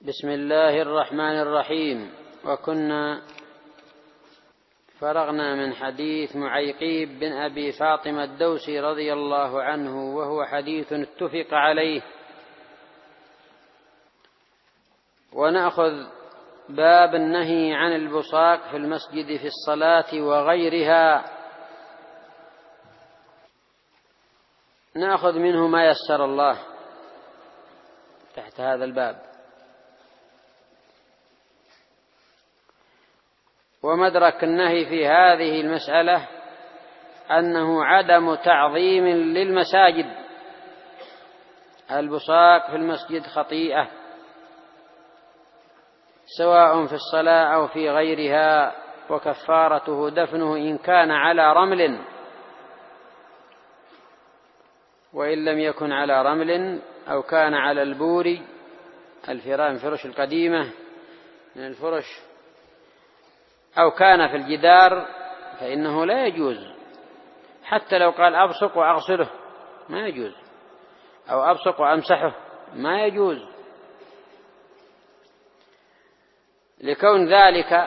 بسم الله الرحمن الرحيم. وكنا فرغنا من حديث معيقيب بن أبي فاطمة الدوسي رضي الله عنه، وهو حديث اتفق عليه. ونأخذ باب النهي عن البصاق في المسجد في الصلاة وغيرها، نأخذ منه ما يسر الله تحت هذا الباب. ومدرك النهي في هذه المسألة أنه عدم تعظيم للمساجد. البصاق في المسجد خطيئة، سواء في الصلاة أو في غيرها، وكفارته دفنه إن كان على رمل، وإن لم يكن على رمل أو كان على البور الفرش القديمة من الفرش، أو كان في الجدار، فإنه لا يجوز. حتى لو قال أبصق وأغسله ما يجوز، أو أبصق وأمسحه ما يجوز، لكون ذلك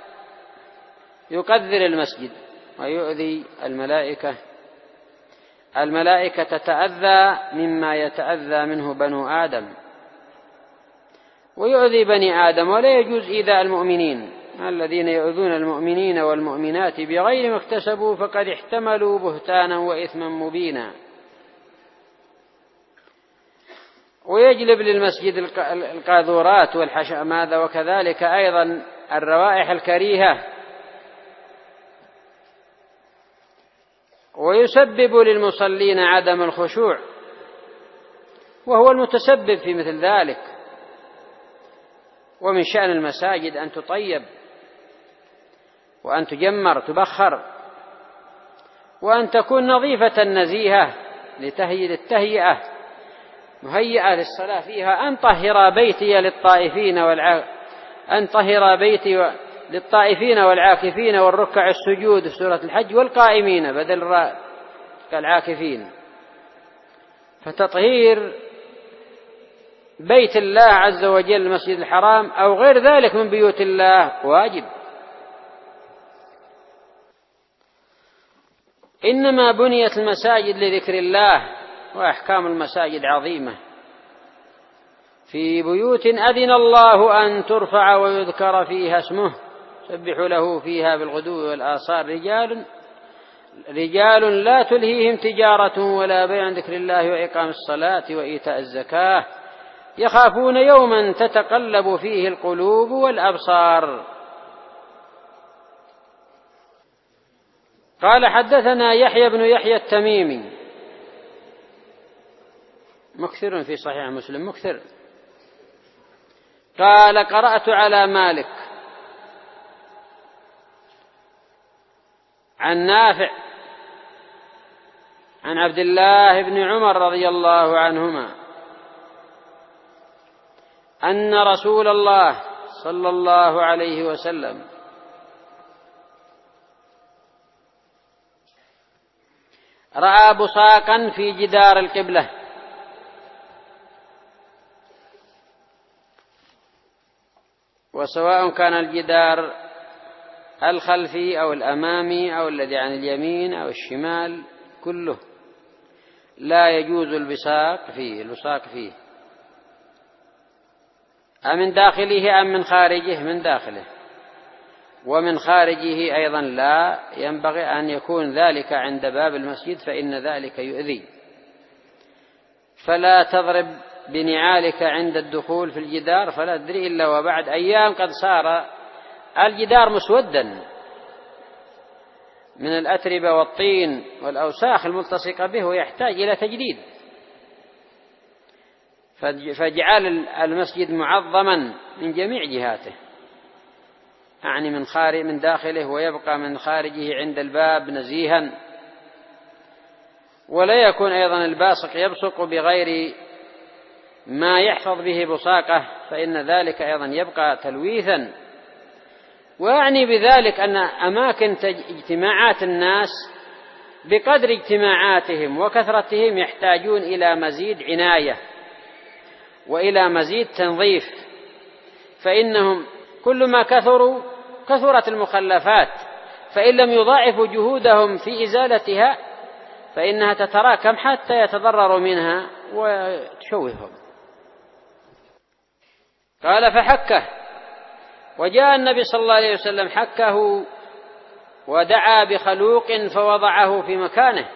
يقذر المسجد ويؤذي الملائكة. الملائكة تتأذى مما يتأذى منه بنو آدم، ويؤذي بني آدم، ولا يجوز إيذاء المؤمنين. الذين يؤذون المؤمنين والمؤمنات بغير ما اكتسبوا فقد احتملوا بهتانا وإثما مبينا. ويجلب للمسجد القاذورات والحشمات، وكذلك أيضا الروائح الكريهة، ويسبب للمصلين عدم الخشوع، وهو المتسبب في مثل ذلك. ومن شأن المساجد أن تطيب، وأن تجمر تبخر، وأن تكون نظيفة نزيهة للتهيئة مهيئة للصلاة فيها. أن طهر بيتي للطائفين والعاكفين والركع السجود في سورة الحج، والقائمين بدل العاكفين. فتطهير بيت الله عز وجل المسجد الحرام أو غير ذلك من بيوت الله واجب. إنما بنيت المساجد لذكر الله، وأحكام المساجد عظيمة. في بيوت أذن الله أن ترفع ويذكر فيها اسمه يسبح له فيها بالغدو والآصال رجال لا تلهيهم تجارة ولا بيع عن ذكر الله وإقام الصلاة وإيتاء الزكاة يخافون يوما تتقلب فيه القلوب والأبصار. قال حدثنا يحيى بن يحيى التميمي، مكثر في صحيح مسلم مكثر. قال قرأت على مالك عن نافع عن عبد الله بن عمر رضي الله عنهما أن رسول الله صلى الله عليه وسلم رأى بصاقا في جدار القبلة، وسواء كان الجدار الخلفي أو الأمامي أو الذي عن اليمين أو الشمال، كله لا يجوز البصاق فيه. أمن داخله أم من خارجه؟ من داخله. ومن خارجه أيضا لا ينبغي أن يكون ذلك عند باب المسجد، فإن ذلك يؤذي. فلا تضرب بنعالك عند الدخول في الجدار، فلا تدري إلا وبعد أيام قد صار الجدار مسودا من الأتربة والطين والأوساخ الملتصقة به، ويحتاج إلى تجديد. فاجعل المسجد معظما من جميع جهاته، يعني من داخله، ويبقى من خارجه عند الباب نزيها. ولا يكون أيضا الباصق يبصق بغير ما يحفظ به بصاقه، فإن ذلك أيضا يبقى تلويثا. وأعني بذلك أن أماكن اجتماعات الناس بقدر اجتماعاتهم وكثرتهم يحتاجون إلى مزيد عناية وإلى مزيد تنظيف، فإنهم كل ما كثروا كثرت المخلفات، فإن لم يضاعفوا جهودهم في إزالتها فإنها تتراكم حتى يتضرروا منها وتشوههم. قال فحكه، وجاء النبي صلى الله عليه وسلم حكه ودعا بخلوق فوضعه في مكانه.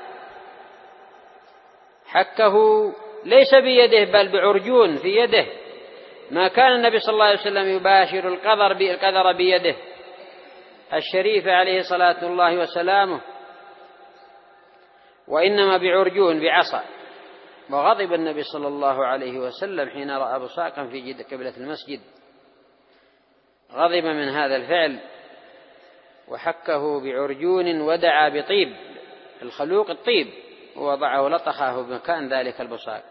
حكه ليس بيده بل بعرجون في يده، ما كان النبي صلى الله عليه وسلم يباشر القذر بيده الشريفة عليه صلاة الله وسلامه، وإنما بعرجون بعصا. وغضب النبي صلى الله عليه وسلم حين رأى بصاقا في قبلة المسجد، غضب من هذا الفعل وحكه بعرجون ودعا بطيب الخلوق الطيب ووضعه لطخه بمكان ذلك البصاق،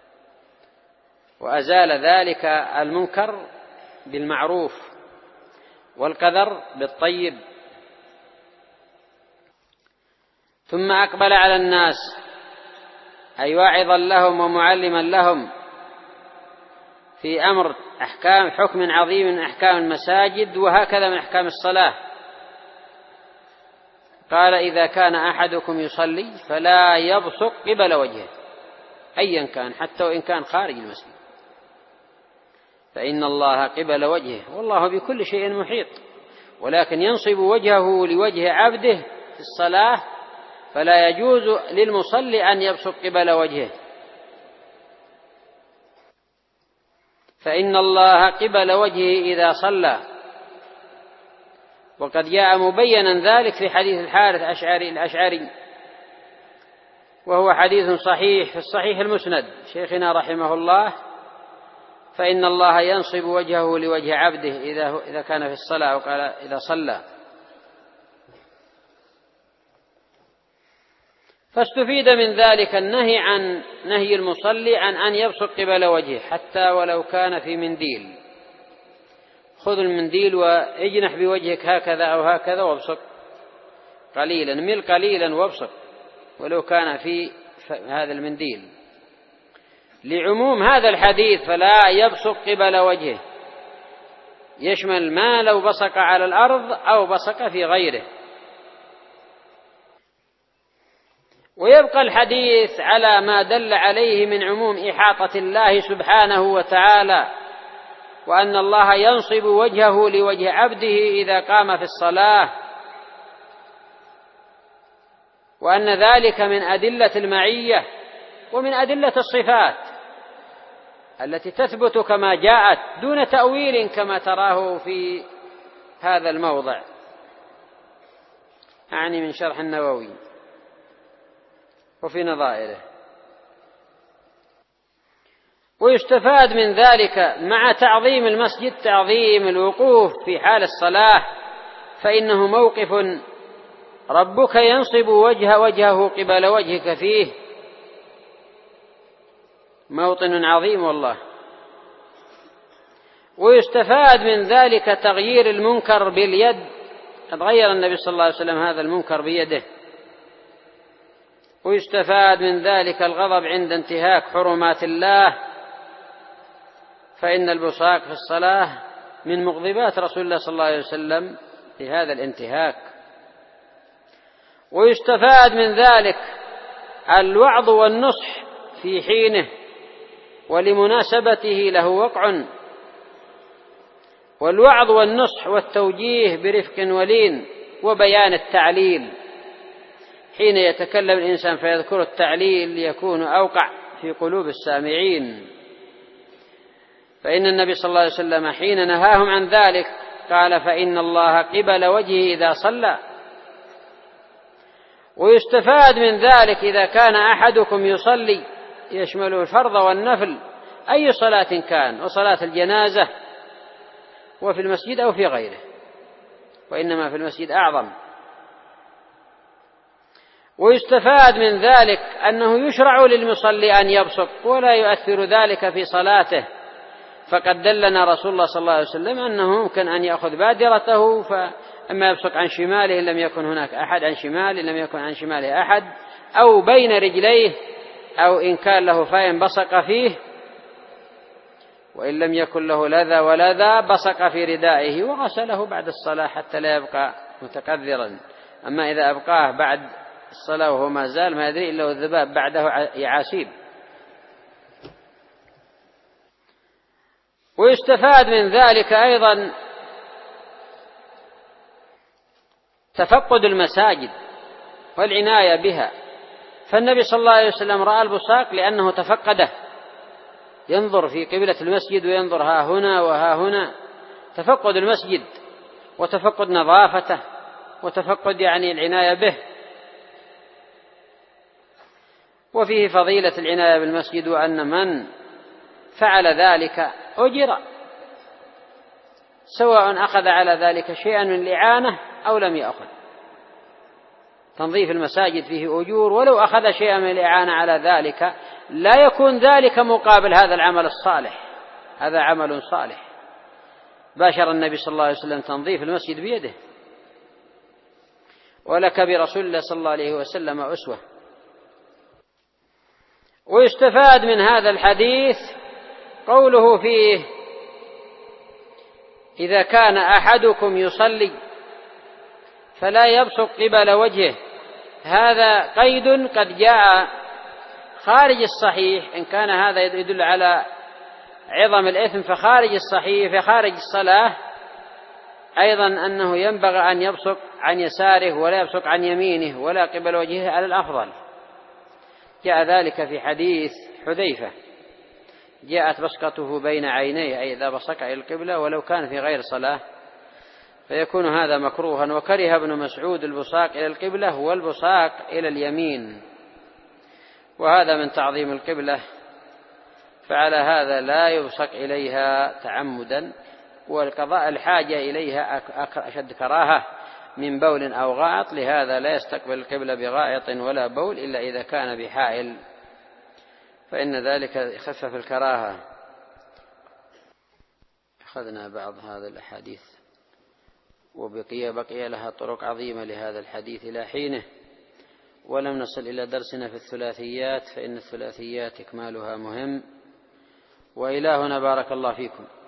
وأزال ذلك المنكر بالمعروف والقذر بالطيب. ثم أقبل على الناس أي واعظا لهم ومعلما لهم في أمر حكم عظيم من أحكام المساجد، وهكذا من أحكام الصلاة. قال إذا كان أحدكم يصلي فلا يبصق قبل وجهه أيا كان، حتى وإن كان خارج المسجد، فإن الله قبل وجهه والله بكل شيء محيط. ولكن ينصب وجهه لوجه عبده في الصلاة، فلا يجوز للمصلي أن يبصق قبل وجهه، فإن الله قبل وجهه إذا صلى. وقد جاء مبينا ذلك في حديث الحارث الأشعري، وهو حديث صحيح في الصحيح المسند شيخنا رحمه الله، فإن الله ينصب وجهه لوجه عبده إذا كان في الصلاة، وقال إذا صلى. فاستفيد من ذلك النهي عن نهي المصلي عن أن يبصق قبل وجهه حتى ولو كان في منديل. خذ المنديل واجنح بوجهك هكذا أو هكذا وابصق قليلا، مل قليلا وابصق ولو كان في هذا المنديل، لعموم هذا الحديث فلا يبصق قبل وجهه، يشمل ما لو بصق على الأرض أو بصق في غيره. ويبقى الحديث على ما دل عليه من عموم إحاطة الله سبحانه وتعالى، وأن الله ينصب وجهه لوجه عبده إذا قام في الصلاة، وأن ذلك من أدلة المعية ومن أدلة الصفات التي تثبت كما جاءت دون تأويل كما تراه في هذا الموضع، أعني من شرح النووي وفي نظائره. ويستفاد من ذلك مع تعظيم المسجد تعظيم الوقوف في حال الصلاة، فإنه موقف ربك ينصب وجهه قبل وجهك فيه، موطن عظيم والله. ويستفاد من ذلك تغيير المنكر باليد، قد غير النبي صلى الله عليه وسلم هذا المنكر بيده. ويستفاد من ذلك الغضب عند انتهاك حرمات الله، فإن البصاق في الصلاة من مغضبات رسول الله صلى الله عليه وسلم في هذا الانتهاك. ويستفاد من ذلك الوعظ والنصح في حينه ولمناسبته له وقع، والوعظ والنصح والتوجيه برفق ولين وبيان التعليل. حين يتكلم الإنسان فيذكر التعليل يكون أوقع في قلوب السامعين، فإن النبي صلى الله عليه وسلم حين نهاهم عن ذلك قال فإن الله قبل وجهه إذا صلى. ويستفاد من ذلك إذا كان أحدكم يصلي يشمل الفرض والنفل أي صلاة كان، وصلاة الجنازة وفي المسجد أو في غيره، وإنما في المسجد أعظم. ويستفاد من ذلك أنه يشرع للمصلي أن يبصق ولا يؤثر ذلك في صلاته، فقد دلنا رسول الله صلى الله عليه وسلم أنه ممكن أن يأخذ بادرته، فأما يبصق عن شماله إن لم يكن هناك أحد، عن شماله إن لم يكن عن شماله أحد، أو بين رجليه، أو إن كان له فاين بصق فيه. وإن لم يكن له لذى ولذى بصق في ردائه وغسله بعد الصلاة حتى لا يبقى متكذرا. أما إذا أبقاه بعد الصلاة وهو ما زال ما يدري إلا الذباب بعده يعاسيب. ويستفاد من ذلك أيضا تفقد المساجد والعناية بها، فالنبي صلى الله عليه وسلم رأى البصاق لأنه تفقده، ينظر في قبلة المسجد وينظر ها هنا وها هنا، تفقد المسجد وتفقد نظافته وتفقد العناية به. وفيه فضيلة العناية بالمسجد، وأن من فعل ذلك أجر، سواء أخذ على ذلك شيئا من الإعانة أو لم يأخذ. تنظيف المساجد فيه أجور، ولو أخذ شيئا من الإعانة على ذلك لا يكون ذلك مقابل هذا العمل الصالح. هذا عمل صالح باشر النبي صلى الله عليه وسلم تنظيف المسجد بيده، ولك برسول الله صلى الله عليه وسلم أسوة. ويستفاد من هذا الحديث قوله فيه: إذا كان أحدكم يصلي فلا يبصق قبل وجهه. هذا قيد قد جاء خارج الصحيح، إن كان هذا يدل على عظم الإثم فخارج الصحيح فخارج الصلاة أيضا أنه ينبغي أن يبصق عن يساره ولا يبصق عن يمينه ولا قبل وجهه على الأفضل. جاء ذلك في حديث حذيفة: جاءت بصقته بين عينيه، أي إذا بصق إلى القبلة ولو كان في غير صلاة، فيكون هذا مكروها. وكره ابن مسعود البصاق إلى القبلة والبصاق إلى اليمين، وهذا من تعظيم القبلة، فعلى هذا لا يبصق إليها تعمدا، والقضاء الحاجة إليها أشد كراهة من بول أو غائط، لهذا لا يستقبل القبلة بغائط ولا بول إلا إذا كان بحائل، فإن ذلك يخفف الكراهة. أخذنا بعض هذا الأحاديث وبقي لها طرق عظيمة لهذا الحديث إلى حينه، ولم نصل إلى درسنا في الثلاثيات، فإن الثلاثيات إكمالها مهم. وإلى هنا بارك الله فيكم.